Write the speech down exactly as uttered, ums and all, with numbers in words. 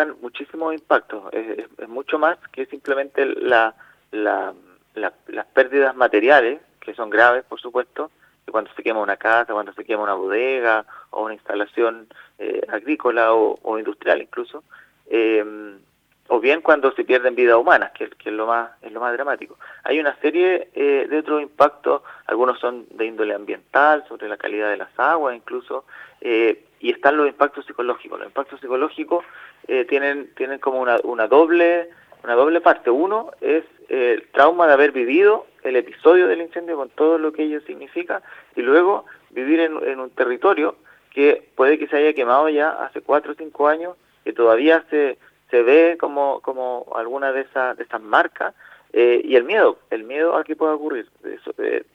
provocan muchísimos impactos. Es, es, es mucho más que simplemente la, la, la, las pérdidas materiales, que son graves, por supuesto, que cuando se quema una casa, cuando se quema una bodega o una instalación eh, agrícola o, o industrial incluso, eh, o bien cuando se pierden vidas humanas, que, que es lo más es lo más dramático. Hay una serie eh, de otros impactos, algunos son de índole ambiental, sobre la calidad de las aguas incluso, eh, y están los impactos psicológicos. Los impactos psicológicos eh, tienen tienen como una, una doble una doble parte. Uno es eh, el trauma de haber vivido el episodio del incendio con todo lo que ello significa, y luego vivir en, en un territorio que puede que se haya quemado ya hace cuatro o cinco años, que todavía se se ve como como alguna de esas de esas marcas, eh, y el miedo, el miedo a que pueda ocurrir. Eso, eh,